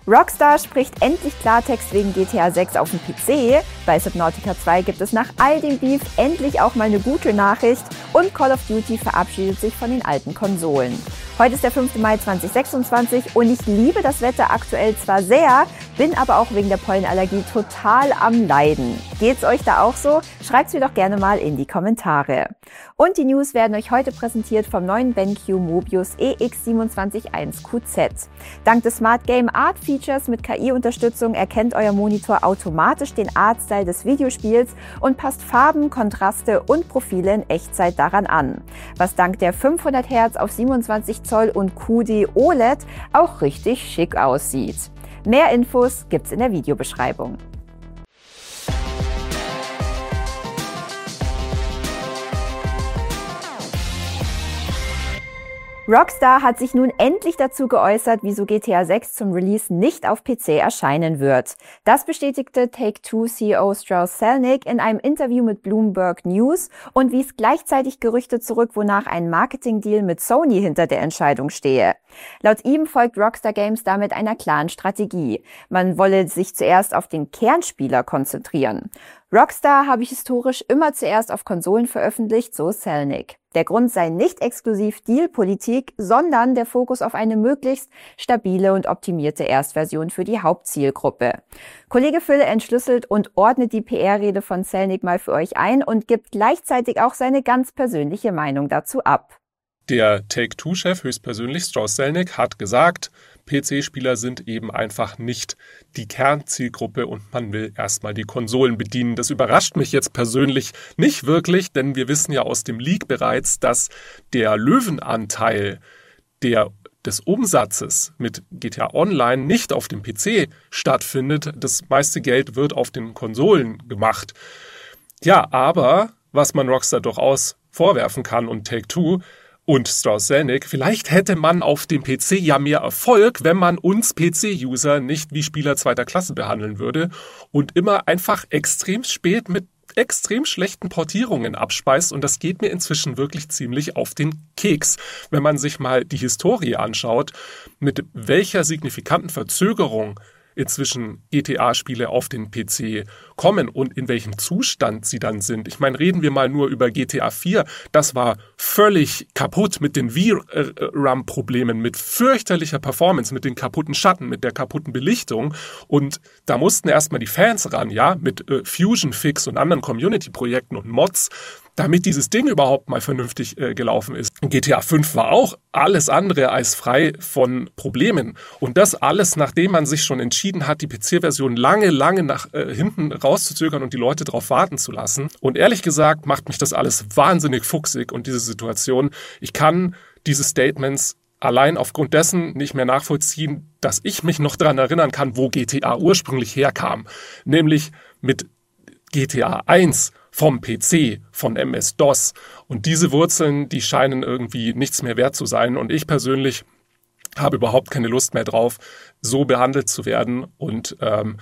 Rockstar spricht endlich Klartext wegen GTA 6 auf dem PC. Bei Subnautica 2 gibt es nach all dem Beef endlich auch mal eine gute Nachricht und Call of Duty verabschiedet sich von den alten Konsolen. Heute ist der 5. Mai 2026 und ich liebe das Wetter aktuell zwar sehr, bin aber auch wegen der Pollenallergie total am Leiden. Geht's euch da auch so? Schreibt's mir doch gerne mal in die Kommentare. Und die News werden euch heute präsentiert vom neuen BenQ Mobius EX271QZ. Dank des Smart Game Art Features mit KI-Unterstützung erkennt euer Monitor automatisch den Artstyle des Videospiels und passt Farben, Kontraste und Profile in Echtzeit daran an. Was dank der 500 Hz auf 27 Zoll und QD OLED auch richtig schick aussieht. Mehr Infos gibt's in der Videobeschreibung. Rockstar hat sich nun endlich dazu geäußert, wieso GTA 6 zum Release nicht auf PC erscheinen wird. Das bestätigte Take-Two-CEO Strauss Zelnick in einem Interview mit Bloomberg News und wies gleichzeitig Gerüchte zurück, wonach ein Marketing-Deal mit Sony hinter der Entscheidung stehe. Laut ihm folgt Rockstar Games damit einer klaren Strategie. Man wolle sich zuerst auf den Kernspieler konzentrieren. Rockstar habe historisch immer zuerst auf Konsolen veröffentlicht, so Zelnick. Der Grund sei nicht exklusiv Dealpolitik, sondern der Fokus auf eine möglichst stabile und optimierte Erstversion für die Hauptzielgruppe. Kollege Phil entschlüsselt und ordnet die PR-Rede von Zelnick mal für euch ein und gibt gleichzeitig auch seine ganz persönliche Meinung dazu ab. Der Take-Two-Chef höchstpersönlich Strauss Zelnick hat gesagt, PC-Spieler sind eben einfach nicht die Kernzielgruppe und man will erstmal die Konsolen bedienen. Das überrascht mich jetzt persönlich nicht wirklich, denn wir wissen ja aus dem Leak bereits, dass der Löwenanteil des Umsatzes mit GTA Online nicht auf dem PC stattfindet. Das meiste Geld wird auf den Konsolen gemacht. Ja, aber was man Rockstar durchaus vorwerfen kann und Take-Two und Strauss Zelnick, vielleicht hätte man auf dem PC ja mehr Erfolg, wenn man uns PC-User nicht wie Spieler zweiter Klasse behandeln würde und immer einfach extrem spät mit extrem schlechten Portierungen abspeist und das geht mir inzwischen wirklich ziemlich auf den Keks. Wenn man sich mal die Historie anschaut, mit welcher signifikanten Verzögerung inzwischen GTA-Spiele auf den PC kommen und in welchem Zustand sie dann sind. Ich meine, reden wir mal nur über GTA 4. Das war völlig kaputt mit den VRAM-Problemen, mit fürchterlicher Performance, mit den kaputten Schatten, mit der kaputten Belichtung. Und da mussten erstmal die Fans ran, ja, mit Fusion Fix und anderen Community-Projekten und Mods, damit dieses Ding überhaupt mal vernünftig gelaufen ist. GTA 5 war auch alles andere als frei von Problemen. Und das alles, nachdem man sich schon entschieden hat, die PC-Version lange nach hinten rauszuzögern und die Leute drauf warten zu lassen. Und ehrlich gesagt macht mich das alles wahnsinnig fuchsig und diese Situation. Ich kann diese Statements allein aufgrund dessen nicht mehr nachvollziehen, dass ich mich noch daran erinnern kann, wo GTA ursprünglich herkam. Nämlich mit GTA 1 vom PC, von MS-DOS. Und diese Wurzeln, die scheinen irgendwie nichts mehr wert zu sein. Und ich persönlich habe überhaupt keine Lust mehr drauf, so behandelt zu werden und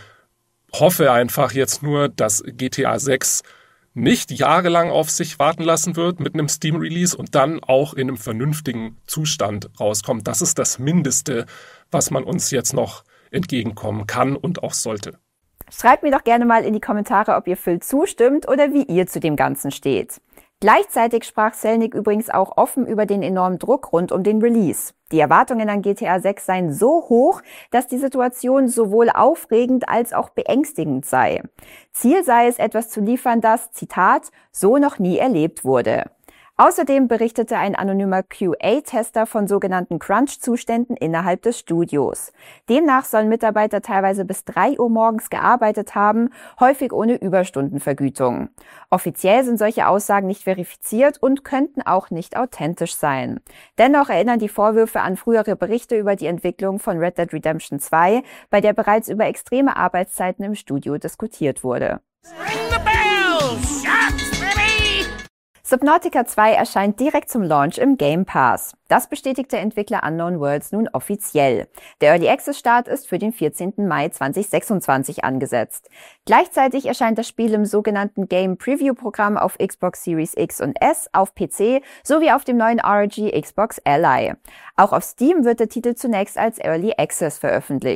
hoffe einfach jetzt nur, dass GTA 6 nicht jahrelang auf sich warten lassen wird mit einem Steam-Release und dann auch in einem vernünftigen Zustand rauskommt. Das ist das Mindeste, was man uns jetzt noch entgegenkommen kann und auch sollte. Schreibt mir doch gerne mal in die Kommentare, ob ihr Phil zustimmt oder wie ihr zu dem Ganzen steht. Gleichzeitig sprach Zelnick übrigens auch offen über den enormen Druck rund um den Release. Die Erwartungen an GTA 6 seien so hoch, dass die Situation sowohl aufregend als auch beängstigend sei. Ziel sei es, etwas zu liefern, das, Zitat, so noch nie erlebt wurde. Außerdem berichtete ein anonymer QA-Tester von sogenannten Crunch-Zuständen innerhalb des Studios. Demnach sollen Mitarbeiter teilweise bis 3 Uhr morgens gearbeitet haben, häufig ohne Überstundenvergütung. Offiziell sind solche Aussagen nicht verifiziert und könnten auch nicht authentisch sein. Dennoch erinnern die Vorwürfe an frühere Berichte über die Entwicklung von Red Dead Redemption 2, bei der bereits über extreme Arbeitszeiten im Studio diskutiert wurde. Ring the bell! Shots, baby! Subnautica 2 erscheint direkt zum Launch im Game Pass. Das bestätigt der Entwickler Unknown Worlds nun offiziell. Der Early Access Start ist für den 14. Mai 2026 angesetzt. Gleichzeitig erscheint das Spiel im sogenannten Game Preview Programm auf Xbox Series X und S, auf PC sowie auf dem neuen ROG Xbox Ally. Auch auf Steam wird der Titel zunächst als Early Access veröffentlicht.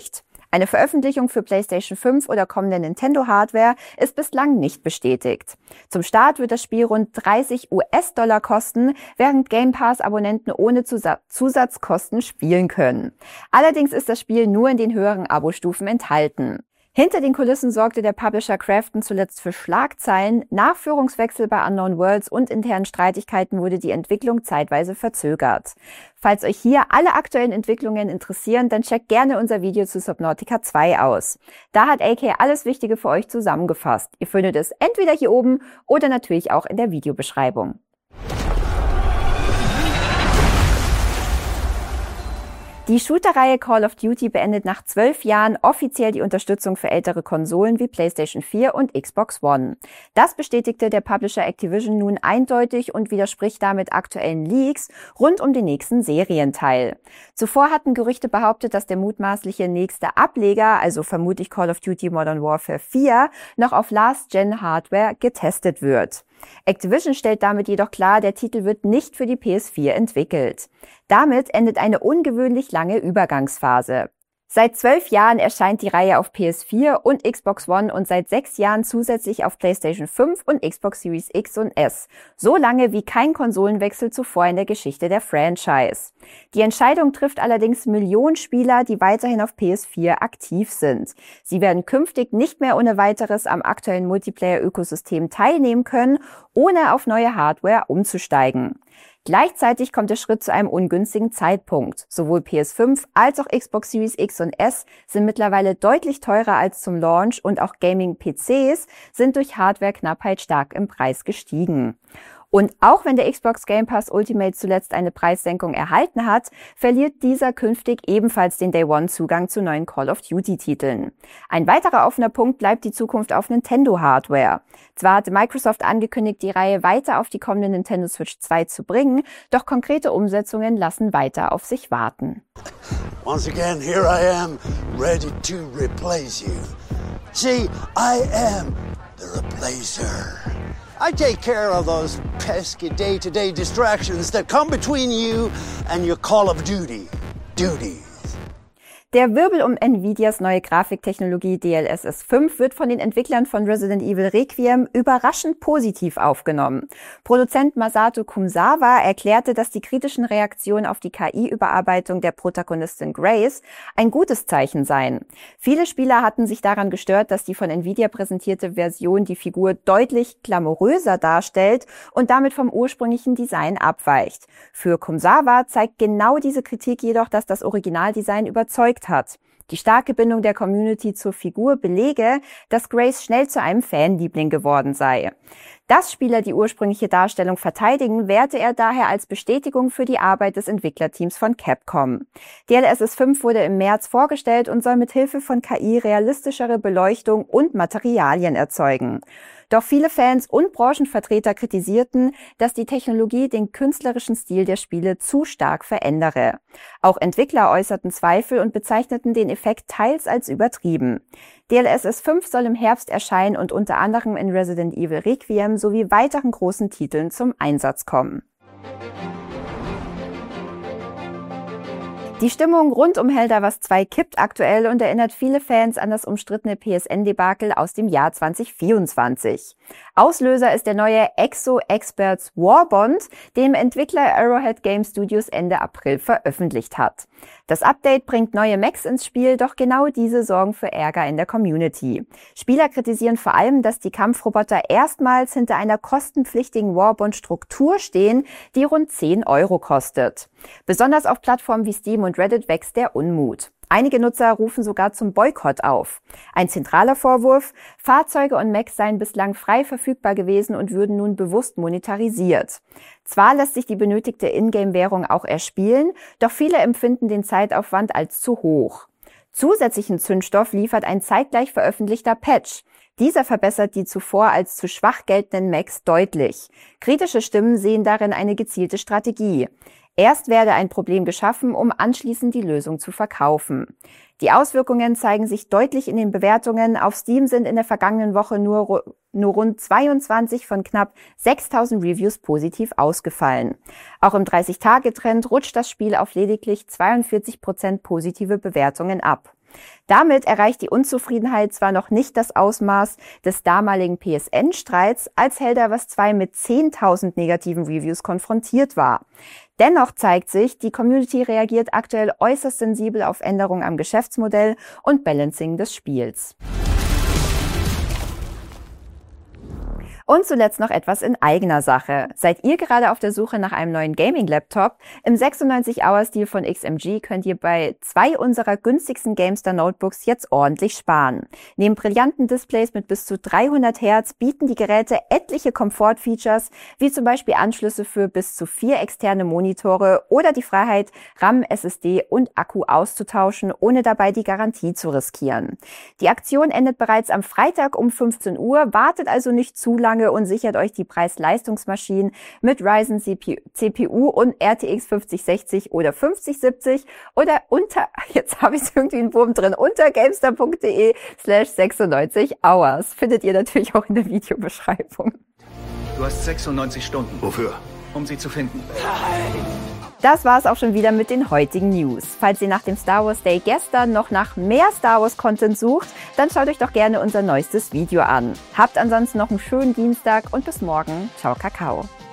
Eine Veröffentlichung für PlayStation 5 oder kommende Nintendo-Hardware ist bislang nicht bestätigt. Zum Start wird das Spiel rund $30 kosten, während Game Pass-Abonnenten ohne Zusatzkosten spielen können. Allerdings ist das Spiel nur in den höheren Abo-Stufen enthalten. Hinter den Kulissen sorgte der Publisher Krafton zuletzt für Schlagzeilen. Nach Führungswechsel bei Unknown Worlds und internen Streitigkeiten wurde die Entwicklung zeitweise verzögert. Falls euch hier alle aktuellen Entwicklungen interessieren, dann checkt gerne unser Video zu Subnautica 2 aus. Da hat AK alles Wichtige für euch zusammengefasst. Ihr findet es entweder hier oben oder natürlich auch in der Videobeschreibung. Die Shooter-Reihe Call of Duty beendet nach 12 Jahren offiziell die Unterstützung für ältere Konsolen wie PlayStation 4 und Xbox One. Das bestätigte der Publisher Activision nun eindeutig und widerspricht damit aktuellen Leaks rund um den nächsten Serienteil. Zuvor hatten Gerüchte behauptet, dass der mutmaßliche nächste Ableger, also vermutlich Call of Duty Modern Warfare 4, noch auf Last-Gen-Hardware getestet wird. Activision stellt damit jedoch klar, der Titel wird nicht für die PS4 entwickelt. Damit endet eine ungewöhnlich lange Übergangsphase. Seit 12 Jahren erscheint die Reihe auf PS4 und Xbox One und seit 6 Jahren zusätzlich auf PlayStation 5 und Xbox Series X und S. So lange wie kein Konsolenwechsel zuvor in der Geschichte der Franchise. Die Entscheidung trifft allerdings Millionen Spieler, die weiterhin auf PS4 aktiv sind. Sie werden künftig nicht mehr ohne weiteres am aktuellen Multiplayer-Ökosystem teilnehmen können, ohne auf neue Hardware umzusteigen. Gleichzeitig kommt der Schritt zu einem ungünstigen Zeitpunkt. Sowohl PS5 als auch Xbox Series X und S sind mittlerweile deutlich teurer als zum Launch und auch Gaming-PCs sind durch Hardwareknappheit stark im Preis gestiegen. Und auch wenn der Xbox Game Pass Ultimate zuletzt eine Preissenkung erhalten hat, verliert dieser künftig ebenfalls den Day-One-Zugang zu neuen Call of Duty-Titeln. Ein weiterer offener Punkt bleibt die Zukunft auf Nintendo-Hardware. Zwar hatte Microsoft angekündigt, die Reihe weiter auf die kommende Nintendo Switch 2 zu bringen, doch konkrete Umsetzungen lassen weiter auf sich warten. Once again, here I am, ready to replace you. See, I am the replacer. I take care of those pesky day-to-day distractions that come between you and your Call of Duty duties. Der Wirbel um Nvidias neue Grafiktechnologie DLSS 5 wird von den Entwicklern von Resident Evil Requiem überraschend positiv aufgenommen. Produzent Masato Kumsawa erklärte, dass die kritischen Reaktionen auf die KI-Überarbeitung der Protagonistin Grace ein gutes Zeichen seien. Viele Spieler hatten sich daran gestört, dass die von Nvidia präsentierte Version die Figur deutlich glamouröser darstellt und damit vom ursprünglichen Design abweicht. Für Kumsawa zeigt genau diese Kritik jedoch, dass das Originaldesign überzeugt hat. Die starke Bindung der Community zur Figur belege, dass Grace schnell zu einem Fanliebling geworden sei. Dass Spieler die ursprüngliche Darstellung verteidigen, werte er daher als Bestätigung für die Arbeit des Entwicklerteams von Capcom. DLSS 5 wurde im März vorgestellt und soll mit Hilfe von KI realistischere Beleuchtung und Materialien erzeugen. Doch viele Fans und Branchenvertreter kritisierten, dass die Technologie den künstlerischen Stil der Spiele zu stark verändere. Auch Entwickler äußerten Zweifel und bezeichneten den Effekt teils als übertrieben. DLSS 5 soll im Herbst erscheinen und unter anderem in Resident Evil Requiem sowie weiteren großen Titeln zum Einsatz kommen. Die Stimmung rund um Helldivers 2 kippt aktuell und erinnert viele Fans an das umstrittene PSN-Debakel aus dem Jahr 2024. Auslöser ist der neue Exo Experts Warbond, den Entwickler Arrowhead Game Studios Ende April veröffentlicht hat. Das Update bringt neue Mechs ins Spiel, doch genau diese sorgen für Ärger in der Community. Spieler kritisieren vor allem, dass die Kampfroboter erstmals hinter einer kostenpflichtigen Warbond-Struktur stehen, die rund 10 € kostet. Besonders auf Plattformen wie Steam und Reddit wächst der Unmut. Einige Nutzer rufen sogar zum Boykott auf. Ein zentraler Vorwurf: Fahrzeuge und Mechs seien bislang frei verfügbar gewesen und würden nun bewusst monetarisiert. Zwar lässt sich die benötigte Ingame-Währung auch erspielen, doch viele empfinden den Zeitaufwand als zu hoch. Zusätzlichen Zündstoff liefert ein zeitgleich veröffentlichter Patch. Dieser verbessert die zuvor als zu schwach geltenden Mechs deutlich. Kritische Stimmen sehen darin eine gezielte Strategie. Erst werde ein Problem geschaffen, um anschließend die Lösung zu verkaufen. Die Auswirkungen zeigen sich deutlich in den Bewertungen. Auf Steam sind in der vergangenen Woche nur rund 22 von knapp 6.000 Reviews positiv ausgefallen. Auch im 30-Tage-Trend rutscht das Spiel auf lediglich 42% positive Bewertungen ab. Damit erreicht die Unzufriedenheit zwar noch nicht das Ausmaß des damaligen PSN-Streits, als Helldivers 2 mit 10.000 negativen Reviews konfrontiert war. Dennoch zeigt sich, die Community reagiert aktuell äußerst sensibel auf Änderungen am Geschäftsmodell und Balancing des Spiels. Und zuletzt noch etwas in eigener Sache. Seid ihr gerade auf der Suche nach einem neuen Gaming-Laptop? Im 96-Hour-Stil von XMG könnt ihr bei 2 unserer günstigsten GameStar-Notebooks jetzt ordentlich sparen. Neben brillanten Displays mit bis zu 300 Hertz bieten die Geräte etliche Komfort-Features, wie zum Beispiel Anschlüsse für bis zu 4 externe Monitore oder die Freiheit, RAM, SSD und Akku auszutauschen, ohne dabei die Garantie zu riskieren. Die Aktion endet bereits am Freitag um 15 Uhr, wartet also nicht zu lange und sichert euch die Preis-Leistungsmaschinen mit Ryzen CPU und RTX 5060 oder 5070 oder jetzt habe ich es irgendwie einen Wurm drin, unter gamestar.de/96hours. Findet ihr natürlich auch in der Videobeschreibung. Du hast 96 Stunden. Wofür? Um sie zu finden. Das war's auch schon wieder mit den heutigen News. Falls ihr nach dem Star Wars Day gestern noch nach mehr Star Wars Content sucht, dann schaut euch doch gerne unser neuestes Video an. Habt ansonsten noch einen schönen Dienstag und bis morgen. Ciao, Kakao.